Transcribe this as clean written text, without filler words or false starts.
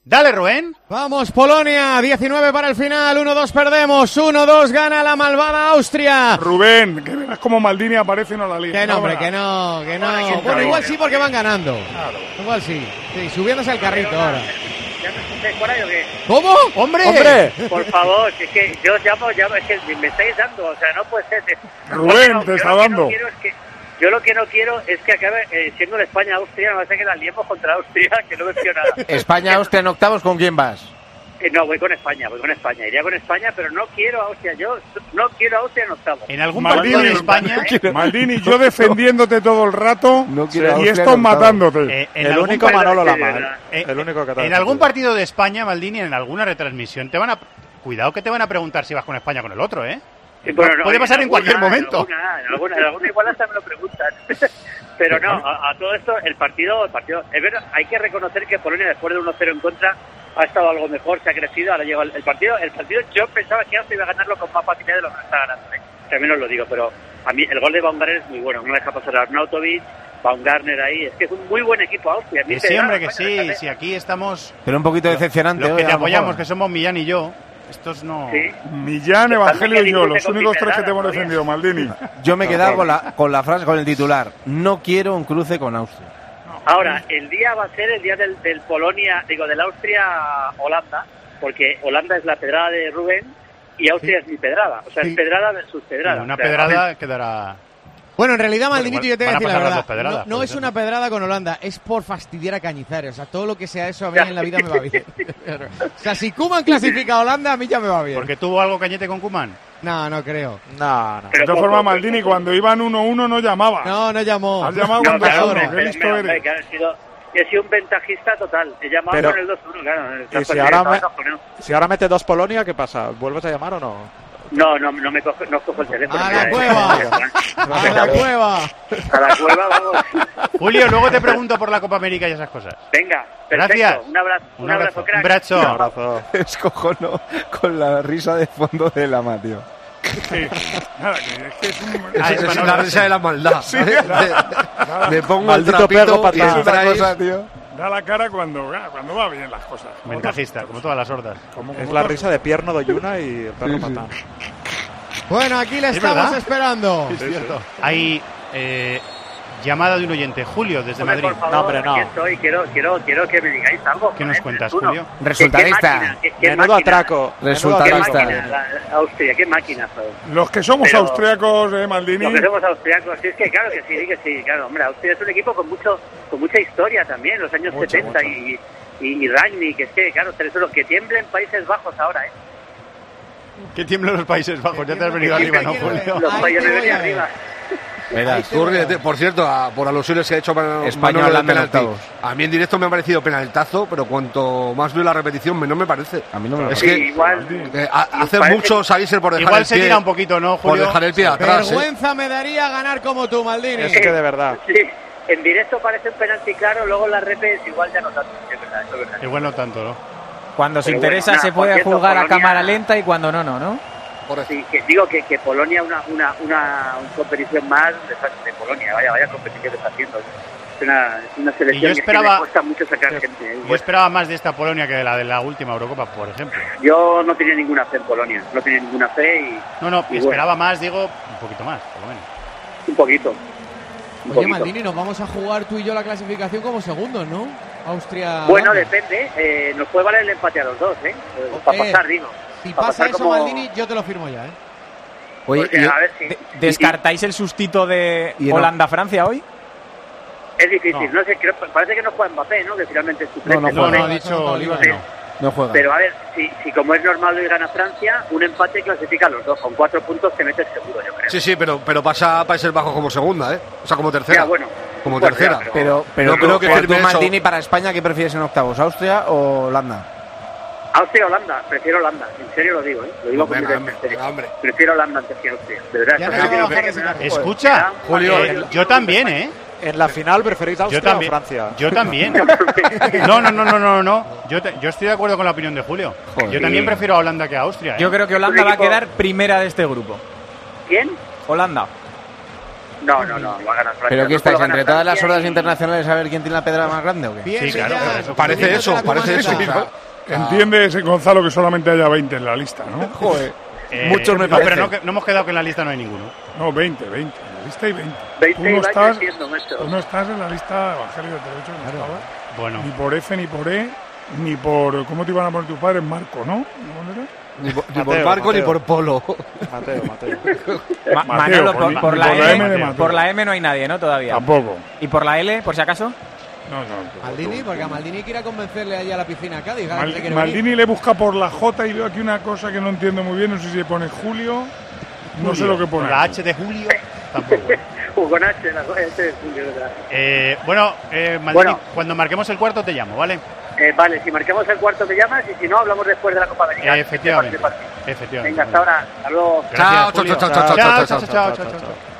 Dale, Rubén. Vamos, Polonia, 19 para el final, 1-2 perdemos, 1-2 gana la malvada Austria. Rubén, que verás como Maldini aparece y no la liga. Que no, hombre, que no. Bueno, igual sí porque van ganando. Claro. Igual sí, subiéndose al carrito ahora. ¿Ya me escucháis por ahí o qué? ¿Cómo? ¡Hombre! Por favor, es que yo llamo, es que me estáis dando, o sea, no puede ser. Rubén, te está dando. Yo lo que no quiero es que acabe siendo la España-Austria, no va a ser que la liemos contra Austria, que no me fío nada. España-Austria en octavos, ¿con quién vas? No, voy con España, iría con España, pero no quiero a Austria, yo no quiero a Austria en octavos. En algún partido de España... Maldini, yo defendiéndote todo el rato y estos matándote. El único Manolo Lama. El único que en algún partido de España, Maldini, en alguna retransmisión, cuidado que te van a preguntar si vas con España o con el otro, ¿eh? Sí, bueno, puede pasar en cualquier momento. En alguna igual hasta me lo preguntan. Pero no, a todo esto, el partido, es verdad, hay que reconocer que Polonia, después de 1-0 en contra, ha estado algo mejor, se ha crecido, ahora llega el partido, yo pensaba que Austria iba a ganarlo con más facilidad de lo que está ganando, ¿eh? También os lo digo, pero a mí el gol de Baumgartner es muy bueno, no deja pasar a Arnautovic, Baumgartner ahí, es que es un muy buen equipo Austria. Que sí, hombre, que sí, si aquí estamos... Pero un poquito decepcionante. Los que te apoyamos, que somos Millán y yo... Estos no... Sí. Millán, Evangelio y yo, los únicos tres que te hemos defendido, Maldini. Yo me he quedado con la frase, con el titular. No quiero un cruce con Austria. Ahora, el día va a ser el día del Polonia, del Austria-Holanda, porque Holanda es la pedrada de Rubén y Austria es mi pedrada. O sea, es pedrada versus pedrada. Una pedrada quedará... Bueno, en realidad, Maldinito, yo te voy a decir la verdad. Pedradas, no es una pedrada con Holanda, es por fastidiar a Cañizares. O sea, todo lo que sea eso a mí en la vida me va bien. O sea, si Koeman clasifica a Holanda, a mí ya me va bien. ¿Porque tuvo algo Cañete con Koeman? No creo. No. De todas formas, Maldini, cuando iban 1-1 no llamaba. No llamó. Has llamado cuando sobra. Qué listo eres. He sido un ventajista total. He llamado con el 2-1, claro. Y si ahora mete 2 Polonia, ¿qué pasa? ¿Vuelves a llamar o no? No cojo el teléfono. ¡A la cueva! ¡A la cueva! A la cueva, vamos. Julio, luego te pregunto por la Copa América y esas cosas. Venga, perfecto. Gracias. Un abrazo, crack. Un abrazo. Es cojono con la risa de fondo de Lama, tío. Sí. Nada, que es una risa de la maldad. Sí. Me pongo el maldito trapito para y es una cosa, tío. Da la cara cuando va bien las cosas. Ventajista, como todas las hordas. Es la risa de Pierno Doyuna y el perro Patán. Bueno, aquí le estamos esperando. Es cierto. Hay llamada de un oyente, Julio, desde Madrid. Por favor, no, hombre, no. Aquí estoy, quiero que me digáis algo. ¿Qué nos cuentas, Julio? Resultadista. Menudo atraco. Resultadista. Austria, qué máquina. Los que somos austriacos, Maldini. Los que somos austriacos, sí, es que claro que sí, claro. Hombre, Austria es un equipo con mucha historia también, los años 70 y Rangnick, que es que, claro, que tiemblen Países Bajos ahora, ¿eh? Que tiemblen los Países Bajos, ya te has venido arriba, ¿no, Julio? Los Países me venía arriba. Por cierto, por alusiones que ha hecho para España Manuel en octavos. A mí en directo me ha parecido penaltazo, pero cuanto más veo la repetición, menos me parece. A mí no me es parece. que igual, hace mucho salirse por dejar igual el se pie. tira un poquito, ¿no, Julio? Por dejar el pie atrás. Vergüenza me daría ganar como tú, Maldini. Es que de verdad. Sí, en directo parece un penalti claro, luego en la repes igual ya no tanto. Es verdad. Igual no tanto, ¿no? Cuando se Pero interesa bueno, se puede por cierto, juzgar a Polonia... cámara lenta y cuando no. Sí, que digo que Polonia una competición más de Polonia, vaya competición que está haciendo. Es una selección que le cuesta mucho sacar gente. Yo esperaba más de esta Polonia que de la última Eurocopa, por ejemplo. Yo no tenía ninguna fe en Polonia, y esperaba más, digo, un poquito más, por lo menos. Un poquito. Oye, Maldini, nos vamos a jugar tú y yo la clasificación como segundos, ¿no? Austria. Bueno, depende. Nos puede valer el empate a los dos, para pasar, digo. Si pasa eso, Maldini, yo te lo firmo ya, Oye, a ver si ¿descartáis el sustito de Holanda-Francia hoy? Es difícil, no sé, parece que no juega Mbappé, ¿no? Que finalmente es suplente. No, ha dicho Oliva que no juega. Pero a ver, si como es normal hoy gana Francia, un empate clasifica a los dos. Con 4 puntos te metes seguro, yo creo. Sí, pero pasa a Países Bajos como segunda, O sea, como tercera. Ya, bueno. Como tercera. Pero no creo que tú, Maldini, para España, ¿qué prefieres en octavos? ¿Austria o Holanda? Holanda, prefiero Holanda, en serio lo digo, Lo digo completamente. Prefiero Holanda antes que Austria, de verdad. Escucha, Julio, yo también, En la final preferís Austria o Francia. Yo también. No. Yo estoy de acuerdo con la opinión de Julio. Joder. Yo también prefiero a Holanda que a Austria. Yo creo que Holanda va a quedar primera de este grupo. ¿Quién? Holanda. No, va a ganar Francia. ¿Pero qué No estáis, solo gana entre todas las Francia hordas internacionales, a ver quién tiene la pedra más grande o qué? Bien, Sí, claro, Millán. Parece eso. Entiendes, Gonzalo, que solamente haya 20 en la lista, ¿no? Joder. Muchos me no, pero parece. no hemos quedado que en la lista no hay ninguno. No, 20. En la lista hay 20. 20 Tú no y va estás, creciendo, macho. tú no estás en la lista de Evangelio de Derecho, no estabas. Bueno, Ni por F, ni por E, ni por... ¿Cómo te iban a poner tus padres? Marco, ¿no? ¿Cómo era? Ni por Mateo, Marco ni Mateo. por Polo. Mateo. Manolo, por por la la M de M, Mateo. por la M no hay nadie, ¿no? Todavía. Tampoco. ¿Y por la L, por si acaso? No. Maldini, porque a Maldini hay que ir a convencerle allá a la piscina a Cádiz. a ver si quiere venir. Maldini le busca por la J y veo aquí una cosa que no entiendo muy bien. No sé si le pone Julio. No sé lo que pone. la H de Julio tampoco. Con H, la H de Julio, ¿verdad? Maldini, Bueno. cuando marquemos el cuarto te llamo, ¿vale? Vale, si marcamos el cuarto me llamas y si no, hablamos después de la Copa América. Efectivamente. Venga, hasta ahora. Hasta luego. Gracias, Chao, Julio. chao, chao, chao, chao, chao, chao, chao, chao.